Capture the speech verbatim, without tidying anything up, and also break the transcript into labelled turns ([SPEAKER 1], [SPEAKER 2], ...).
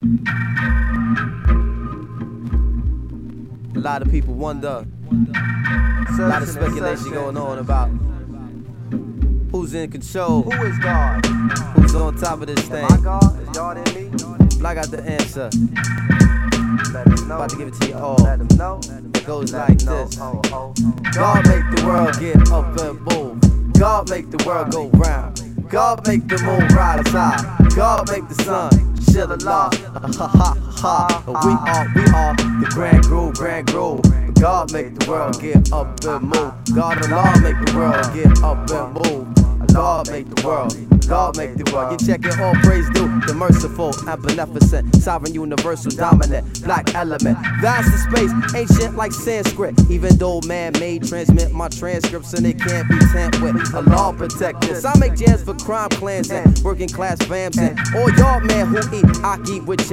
[SPEAKER 1] A lot of people wonder, a lot of speculation going on about who's in control,
[SPEAKER 2] Who is God?
[SPEAKER 1] who's on top of this thing.
[SPEAKER 2] My God? Is God in me?
[SPEAKER 1] But I got the answer.
[SPEAKER 2] Let us know.
[SPEAKER 1] About to give it to you all.
[SPEAKER 2] Let them know.
[SPEAKER 1] It goes
[SPEAKER 2] Let
[SPEAKER 1] like
[SPEAKER 2] them know.
[SPEAKER 1] this.
[SPEAKER 2] Oh, oh.
[SPEAKER 1] God make the world get up and move. God make the world go round. God make the moon rise high. God make the sun chill along. Ha ha ha ha. We are, we are the grand groove, grand groove. God make the world get up and move. God alone make the world get up and move. God make the world, God make the world. You check it, all praise due, the merciful and beneficent, sovereign, universal, dominant, black element. Vast in space, ancient like Sanskrit. Even though man-made, transmit my transcripts and it can't be tamped with. A law protect this. I make jams for crime clans and working class fams and all y'all man who eat, I eat with